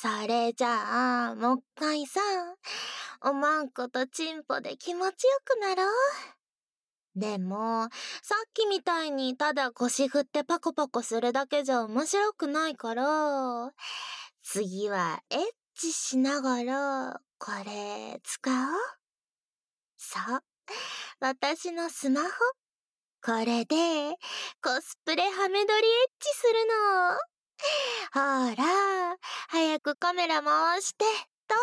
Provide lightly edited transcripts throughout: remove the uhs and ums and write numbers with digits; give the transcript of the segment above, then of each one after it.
それじゃあ、もっかいさ、おまんことチンポで気持ちよくなろう。でも、さっきみたいにただ腰振ってパコパコするだけじゃ面白くないから、次はエッチしながら、これ、使おう。そう、私のスマホ。これで、コスプレハメ撮りエッチするの。ほら、早くカメラ回して、撮って。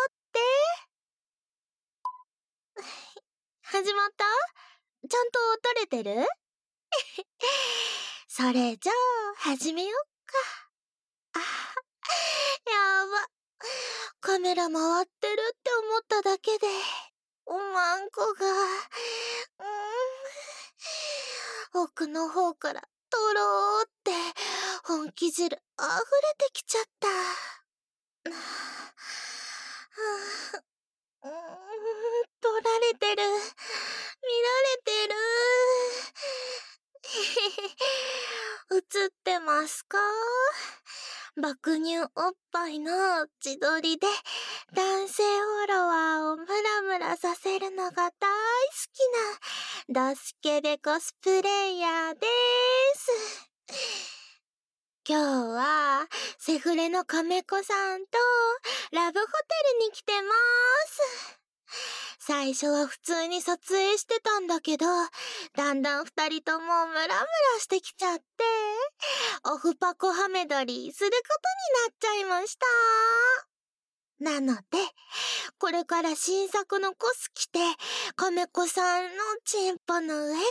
始まった？ちゃんと撮れてる？それじゃあ、始めよっか。やば。カメラ回ってるって思っただけで、おまんこが、奥の方からとろーって本気汁溢れてきちゃった。撮られてる。見られてる。映ってますか？爆乳おっぱいの自撮りで男性フォロワーをムラムラさせるのが大好きなドスケベコスプレイヤーです。今日はセフレの亀子さんとラブホテルに来てます。最初は普通に撮影してたんだけど、だんだん二人ともムラムラしてきちゃって、オフパコハメ撮りすることになっちゃいました。なので、これから新作のコス着て、亀子さんのチンポの上から、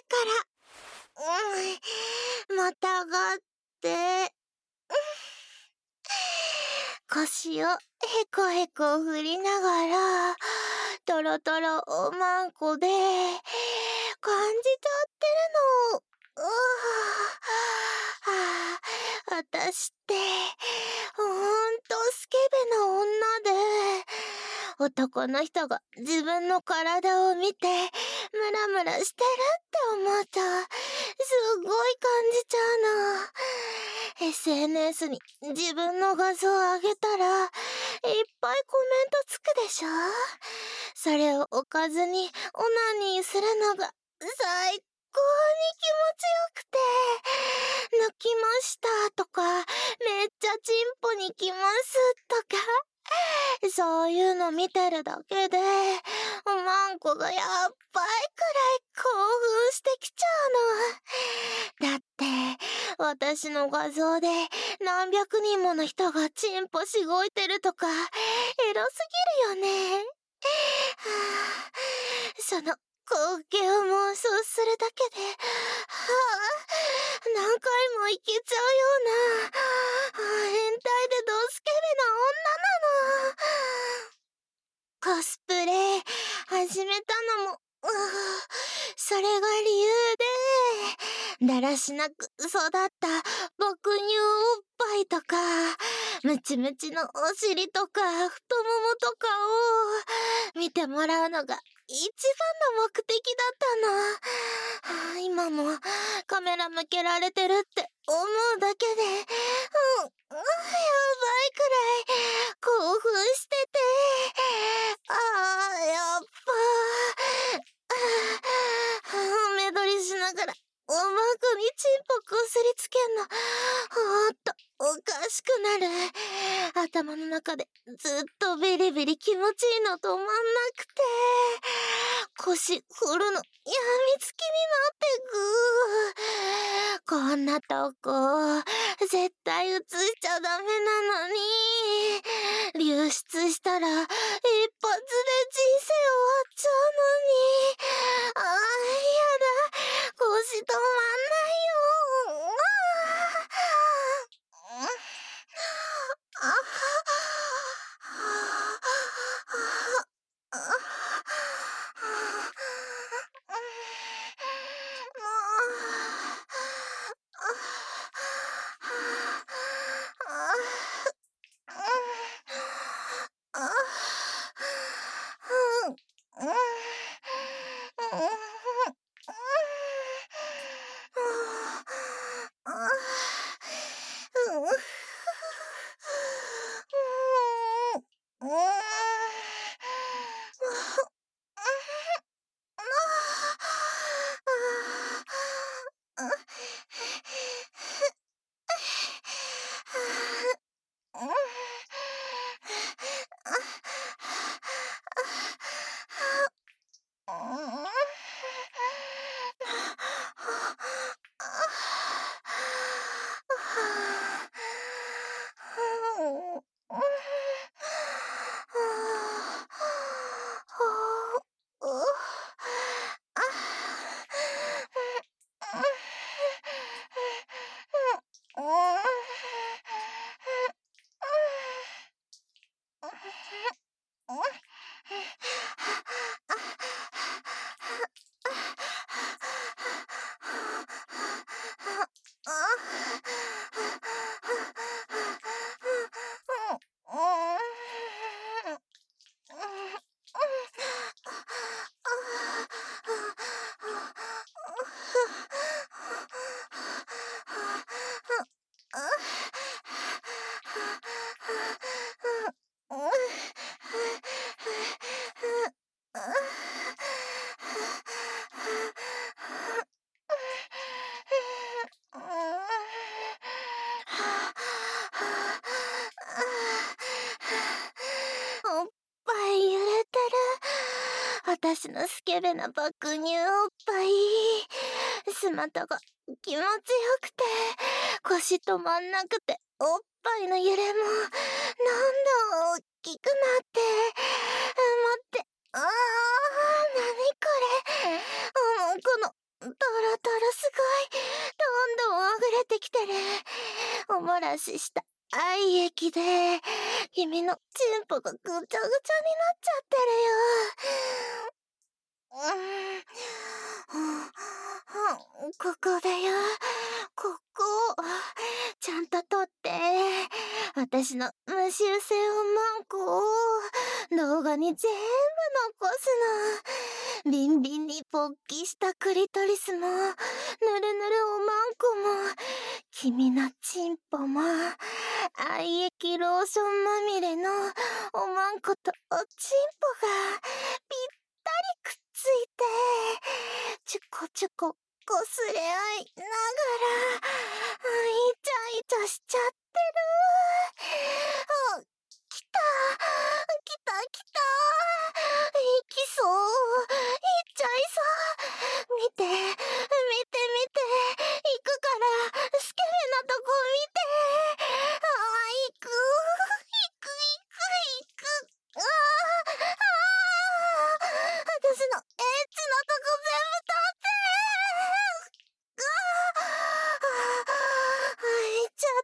またがって、腰をへこへこ振りながら、トロトロおまんこで、感じちゃってるの。私って、ほんとスケベな女で、男の人が自分の体を見て、ムラムラしてるって思うと、すごい感じちゃうの。SNS に自分の画像を上げたら、いっぱいコメントつくでしょ？それを置かずにオナニーするのが最高に気持ちよくて、抜きましたとか、めっちゃチンポにきますとか、そういうの見てるだけで、おまんこがやっばいくらい興奮してきちゃうの。だって、私の画像で何百人もの人がチンポしごいてるとか、エロすぎるよね。その光景を妄想するだけで、何回もいけちゃうような、変態でドスケベな女なの。コスプレ始めたのも、それが理由で、だらしなく育った爆乳おっぱいとか、ムチムチのお尻とか、太ももとかを見てもらうのが一番の目的だったの。今もカメラ向けられてるって思うだけで、やばいくらい興奮してて、やっ目取りしながら、おまんこにチンポこすりつけんの、ほんと、おかしくなる。頭の中でずっとビリビリ気持ちいいの止まんなくて、腰振るのやみつきになってく。こんなとこ、絶対映しちゃダメなのに、流出したら一発で人生終わっちゃうのに。やだ。腰止まんないよ。 うーん。おっぱい揺れてる。私のスケベな爆乳おっぱい。スマタが気持ちよくて、腰止まんなくて、おっぱいの揺れも、どんどん大きくなって、待って、なにこれ。この、トロトロすごい、どんどん溢れてきてる。お漏らしした愛液で、君のチンポがぐちゃぐちゃになっちゃってるよ。ここだよ。ここ。ちゃんと取って。私の無臭性おまんこを動画に全部残すの。ビンビンに勃起したクリトリスも、ぬるぬるおまんこも、君のチンポも、愛液ローションまみれのおまんことおチンポがぴったりくっついて、ちょこちょここすれ合いながら、イチャイチャしちゃってる。来た来た来た。行きそう。行っちゃいそう。見て見て見て。行くから、スケベなとこ見て。行く行く行く行く。私のエッチなとこ全部取って行っちゃった。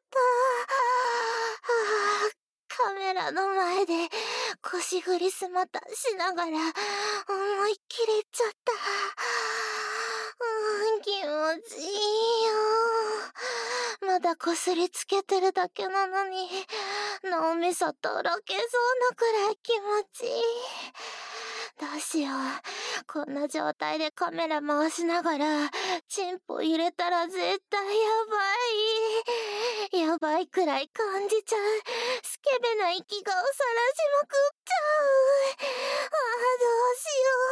カメラの前で腰振りすまたしながら思いっきり行っちゃった。気持ちいいよ。まだこすりつけてるだけなのに脳みそとろけそうなくらい気持ちいい。どうしよう。こんな状態でカメラ回しながらチンポ入れたら絶対やばいくらい感じちゃう。スケベな息がおさらしまくっちゃう。どうしよ